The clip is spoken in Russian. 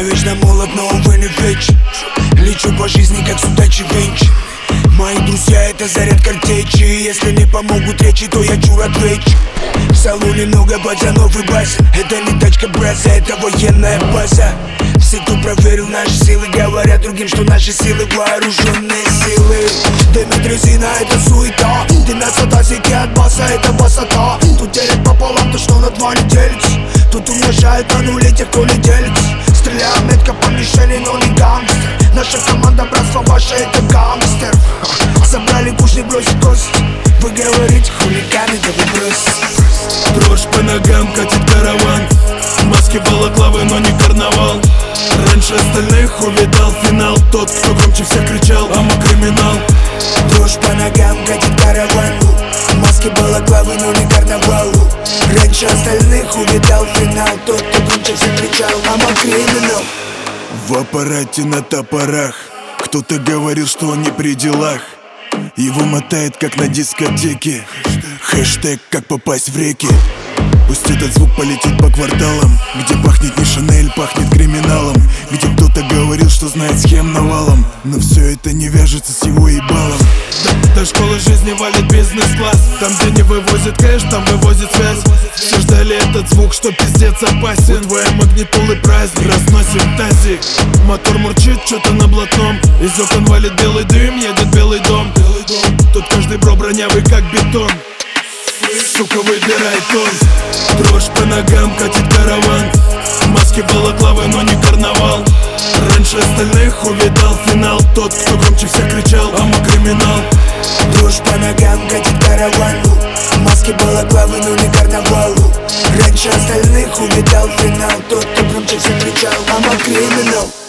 Я вечно молод, но увы не вечен. Лечу по жизни, как судачий венч. Мои друзья — это заряд картечи. Если не помогут речи, то я чурак-веч. В салоне много пацанов и бас. Это не тачка браза, это военная база. Все, кто проверил наши силы, говорят другим, что наши силы вооруженные силы. Дымит резина, это суета. Дымят сотасики от баса, это басота. Тут делят пополам то, что на два не делится. Тут умножают на нули тех, кто не делится. Стреляю метко по мишени, но не гангстер. Наша команда, братство ваше, это гангстер. Забрали куш, не бросит кость. Вы говорите, хулиганы, да вы бросите. Дрожь по ногам, катит караван. Маски балаклавы, но не карнавал. Раньше остальных увидал финал. Тот, кто громче всех кричал, а мы криминал. Дрожь по ногам, катит караван. Маски балаклавы, но не карнавал. Раньше остальных увидал финал. Тот, кто громче всех кричал, а мы криминал. В аппарате на топорах. Кто-то говорил, что он не при делах. Его мотает, как на дискотеке. Хэштег, как попасть в реки. Пусть этот звук полетит по кварталам, где пахнет не Шанель, пахнет криминалом. Где кто-то говорил, что знает схем навалом. Но все это не вяжется с его ебалом. До школы жизни валит бизнес-класс. Там, где не вывозит кэш, там вывозит связь. Все ждали этот звук, что пиздец опасен. У твоей магнитолы праздник, разносим тазик. Мотор мурчит, что-то на блатном. Из окон валит белый дым, едет белый дом. Тут каждый бро бронявый, как бетон. Сука, выбирай тон. Дрожь по ногам, катит караван. Маски балаклавы, но не карнавал. Раньше остальных увидал финал. Тот, кто громче всех кричал, а мы криминал. Дрожь по ногам, катит караван. Маски балаклавы, но не карнавал. Раньше остальных увидал финал. Тот, кто громче всех кричал, а мы криминал.